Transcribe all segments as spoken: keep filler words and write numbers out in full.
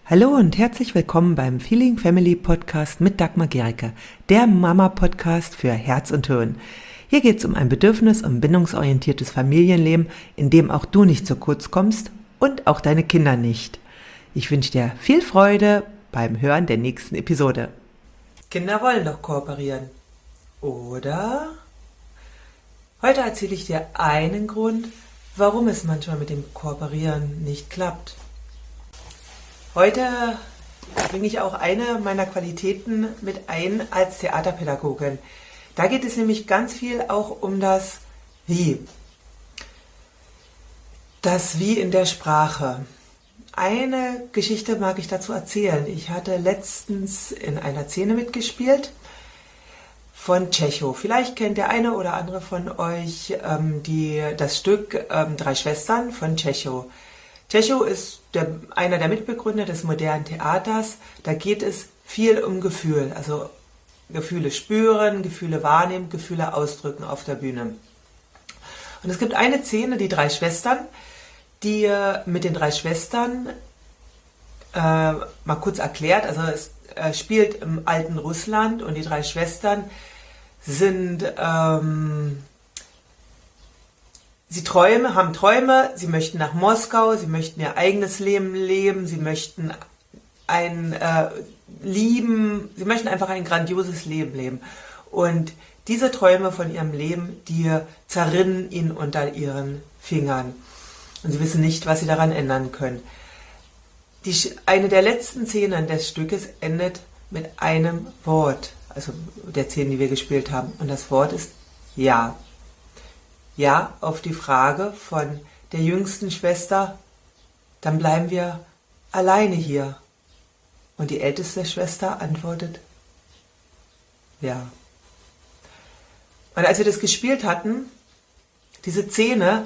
Hallo und herzlich willkommen beim Feeling Family Podcast mit Dagmar Gericke, der Mama-Podcast für Herz und Hirn. Hier geht es um ein bedürfnis- und bindungsorientiertes Familienleben, in dem auch du nicht zu kurz kommst und auch deine Kinder nicht. Ich wünsche dir viel Freude beim Hören der nächsten Episode. Kinder wollen doch kooperieren, oder? Heute erzähle ich dir einen Grund, warum es manchmal mit dem Kooperieren nicht klappt. Heute bringe ich auch eine meiner Qualitäten mit ein als Theaterpädagogin. Da geht es nämlich ganz viel auch um das Wie. Das Wie in der Sprache. Eine Geschichte mag ich dazu erzählen. Ich hatte letztens in einer Szene mitgespielt von Tschechow. Vielleicht kennt der eine oder andere von euch ähm, die, das Stück ähm, Drei Schwestern von Tschechow. Tschechow ist der, einer der Mitbegründer des modernen Theaters. Da geht es viel um Gefühl, also Gefühle spüren, Gefühle wahrnehmen, Gefühle ausdrücken auf der Bühne. Und es gibt eine Szene, die drei Schwestern, die äh, mit den drei Schwestern, äh, mal kurz erklärt, also es äh, spielt im alten Russland und die drei Schwestern sind... Ähm, Sie träumen, haben Träume, sie möchten nach Moskau, sie möchten ihr eigenes Leben leben, sie möchten ein äh, lieben, sie möchten einfach ein grandioses Leben leben. Und diese Träume von ihrem Leben, die zerrinnen ihnen unter ihren Fingern. Und sie wissen nicht, was sie daran ändern können. Die, eine der letzten Szenen des Stückes endet mit einem Wort, also der Szenen, die wir gespielt haben. Und das Wort ist Ja. Ja auf die Frage von der jüngsten Schwester, dann bleiben wir alleine hier. Und die älteste Schwester antwortet, ja. Und als wir das gespielt hatten, diese Szene,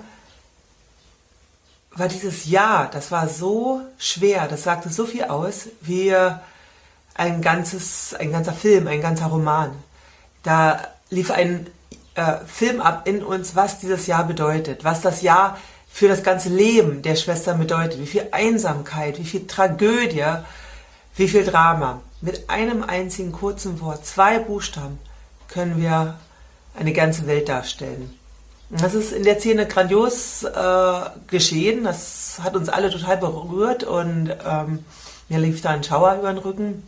war dieses Ja, das war so schwer, das sagte so viel aus, wie ein ganzes, ein ganzer Film, ein ganzer Roman. Da lief ein Äh, Film ab in uns, was dieses Jahr bedeutet, was das Jahr für das ganze Leben der Schwestern bedeutet, wie viel Einsamkeit, wie viel Tragödie, wie viel Drama. Mit einem einzigen kurzen Wort, zwei Buchstaben, können wir eine ganze Welt darstellen. Und das ist in der Szene grandios äh, geschehen, das hat uns alle total berührt und ähm, mir lief da ein Schauer über den Rücken.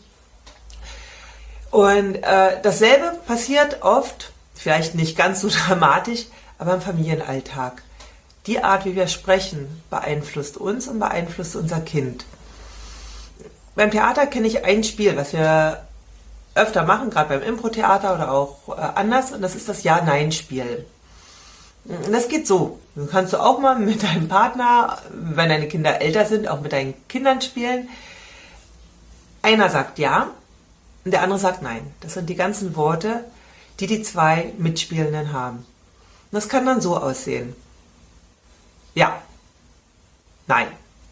Und äh, dasselbe passiert oft, vielleicht nicht ganz so dramatisch, aber im Familienalltag. Die Art, wie wir sprechen, beeinflusst uns und beeinflusst unser Kind. Beim Theater kenne ich ein Spiel, was wir öfter machen, gerade beim Impro-Theater oder auch äh, anders, und das ist das Ja-Nein-Spiel. Und das geht so. Das kannst du auch mal mit deinem Partner, wenn deine Kinder älter sind, auch mit deinen Kindern spielen. Einer sagt Ja und der andere sagt Nein. Das sind die ganzen Worte, die die zwei Mitspielenden haben. Und das kann dann so aussehen. Ja. Nein.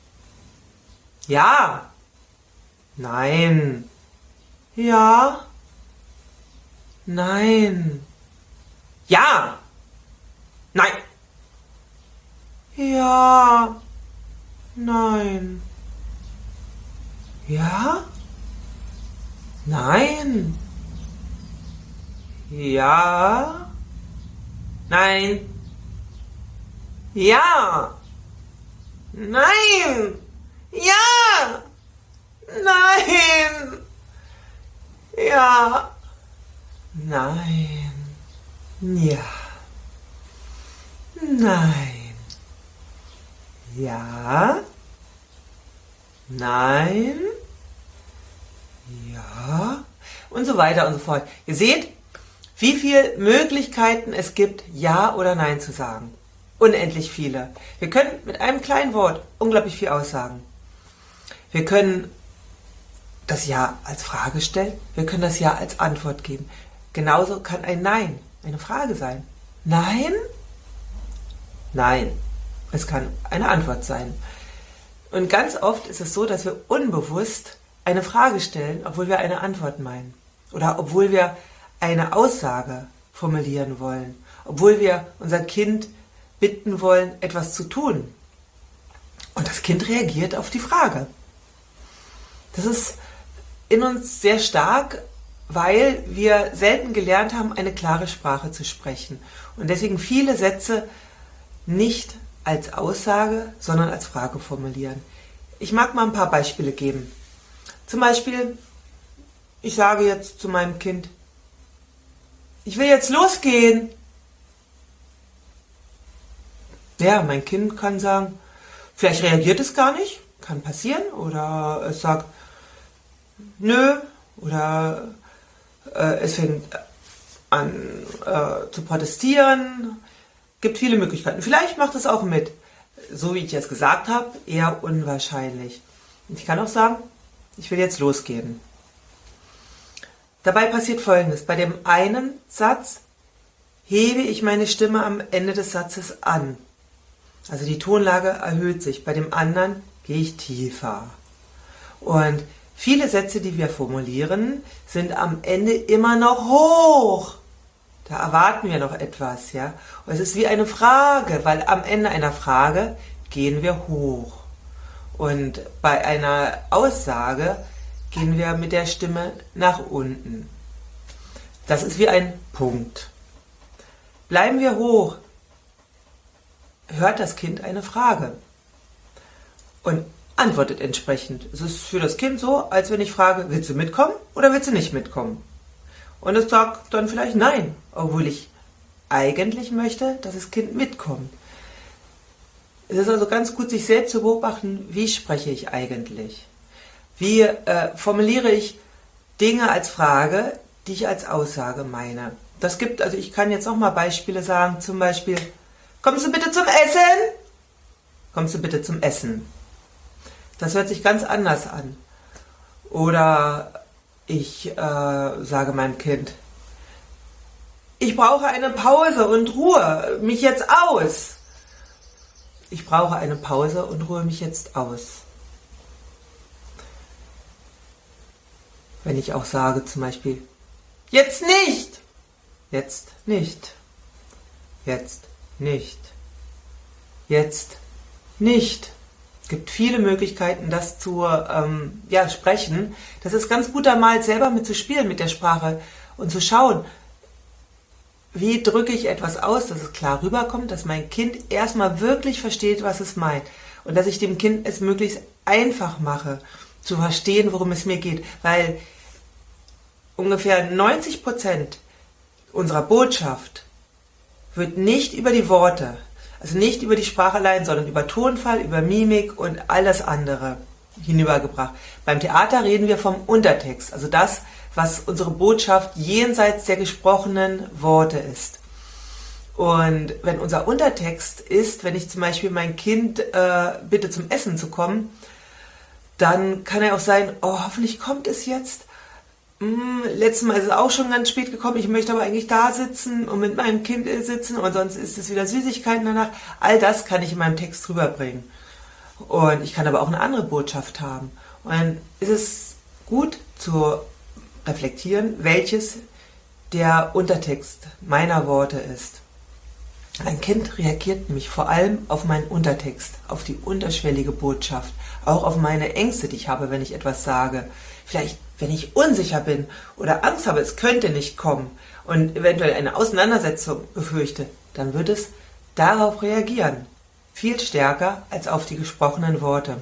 Ja. Nein. Ja. Nein. Ja. Nein. Ja. Nein. Ja. Nein. Ja. Nein. Ja. Nein. Ja. Nein. Ja. Nein. Ja. Nein. Ja. Nein. Ja. Und so weiter und so fort. Ihr seht, wie viele Möglichkeiten es gibt, Ja oder Nein zu sagen. Unendlich viele. Wir können mit einem kleinen Wort unglaublich viel aussagen. Wir können das Ja als Frage stellen, wir können das Ja als Antwort geben. Genauso kann ein Nein eine Frage sein. Nein? Nein. Es kann eine Antwort sein. Und ganz oft ist es so, dass wir unbewusst eine Frage stellen, obwohl wir eine Antwort meinen. Oder obwohl wir eine Aussage formulieren wollen, obwohl wir unser Kind bitten wollen, etwas zu tun. Und das Kind reagiert auf die Frage. Das ist in uns sehr stark, weil wir selten gelernt haben, eine klare Sprache zu sprechen. Und deswegen viele Sätze nicht als Aussage, sondern als Frage formulieren. Ich mag mal ein paar Beispiele geben. Zum Beispiel, ich sage jetzt zu meinem Kind, ich will jetzt losgehen. Ja, mein Kind kann sagen, vielleicht reagiert es gar nicht, kann passieren, oder es sagt, nö, oder äh, es fängt an äh, zu protestieren. Gibt viele Möglichkeiten. Vielleicht macht es auch mit. So wie ich jetzt gesagt habe, eher unwahrscheinlich. Und ich kann auch sagen, ich will jetzt losgehen. Dabei passiert Folgendes. Bei dem einen Satz hebe ich meine Stimme am Ende des Satzes an. Also die Tonlage erhöht sich. Bei dem anderen gehe ich tiefer. Und viele Sätze, die wir formulieren, sind am Ende immer noch hoch. Da erwarten wir noch etwas, ja. Und es ist wie eine Frage, weil am Ende einer Frage gehen wir hoch. Und bei einer Aussage gehen wir mit der Stimme nach unten. Das ist wie ein Punkt. Bleiben wir hoch, hört das Kind eine Frage und antwortet entsprechend. Es ist für das Kind so, als wenn ich frage, willst du mitkommen oder willst du nicht mitkommen? Und es sagt dann vielleicht nein, obwohl ich eigentlich möchte, dass das Kind mitkommt. Es ist also ganz gut, sich selbst zu beobachten, wie spreche ich eigentlich? Wie äh, formuliere ich Dinge als Frage, die ich als Aussage meine? Das gibt, also ich kann jetzt noch mal Beispiele sagen, zum Beispiel, kommst du bitte zum Essen? Kommst du bitte zum Essen? Das hört sich ganz anders an. Oder ich äh, sage meinem Kind, ich brauche eine Pause und ruhe mich jetzt aus. Ich brauche eine Pause und ruhe mich jetzt aus. Wenn ich auch sage zum Beispiel, jetzt nicht, jetzt nicht, jetzt nicht, jetzt nicht. Es gibt viele Möglichkeiten, das zu ähm, ja, sprechen. Das ist ganz gut, da mal selber mit zu spielen mit der Sprache und zu schauen, wie drücke ich etwas aus, dass es klar rüberkommt, dass mein Kind erstmal wirklich versteht, was es meint. Und dass ich dem Kind es möglichst einfach mache, zu verstehen, worum es mir geht. Weil ungefähr neunzig Prozent unserer Botschaft wird nicht über die Worte, also nicht über die Sprache allein, sondern über Tonfall, über Mimik und all das andere hinübergebracht. Beim Theater reden wir vom Untertext, also das, was unsere Botschaft jenseits der gesprochenen Worte ist. Und wenn unser Untertext ist, wenn ich zum Beispiel mein Kind äh, bitte zum Essen zu kommen, dann kann er auch sein, oh, hoffentlich kommt es jetzt. Hm, letztes Mal ist es auch schon ganz spät gekommen, ich möchte aber eigentlich da sitzen und mit meinem Kind sitzen und sonst ist es wieder Süßigkeiten danach. All das kann ich in meinem Text rüberbringen. Und ich kann aber auch eine andere Botschaft haben. Und dann ist es gut zu reflektieren, welches der Untertext meiner Worte ist. Ein Kind reagiert nämlich vor allem auf meinen Untertext, auf die unterschwellige Botschaft, auch auf meine Ängste, die ich habe, wenn ich etwas sage. Vielleicht, wenn ich unsicher bin oder Angst habe, es könnte nicht kommen und eventuell eine Auseinandersetzung befürchte, dann wird es darauf reagieren. Viel stärker als auf die gesprochenen Worte.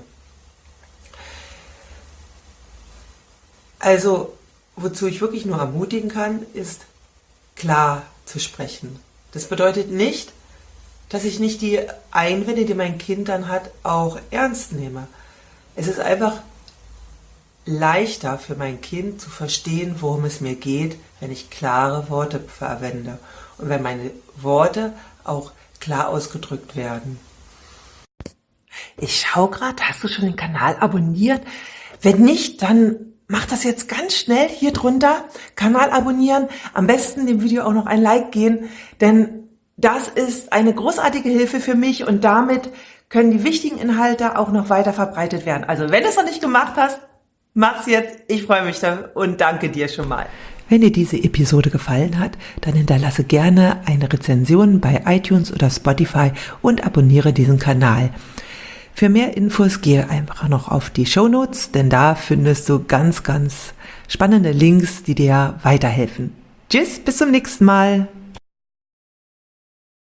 Also, wozu ich wirklich nur ermutigen kann, ist klar zu sprechen. Das bedeutet nicht, dass ich nicht die Einwände, die mein Kind dann hat, auch ernst nehme. Es ist einfach leichter für mein Kind zu verstehen, worum es mir geht, wenn ich klare Worte verwende und wenn meine Worte auch klar ausgedrückt werden. Ich schau gerade, hast du schon den Kanal abonniert? Wenn nicht, dann mach das jetzt ganz schnell hier drunter. Kanal abonnieren, am besten dem Video auch noch ein Like geben, denn das ist eine großartige Hilfe für mich und damit können die wichtigen Inhalte auch noch weiter verbreitet werden. Also wenn du es noch nicht gemacht hast, mach's jetzt. Ich freue mich da und danke dir schon mal. Wenn dir diese Episode gefallen hat, dann hinterlasse gerne eine Rezension bei iTunes oder Spotify und abonniere diesen Kanal. Für mehr Infos gehe einfach noch auf die Shownotes, denn da findest du ganz, ganz spannende Links, die dir weiterhelfen. Tschüss, bis zum nächsten Mal.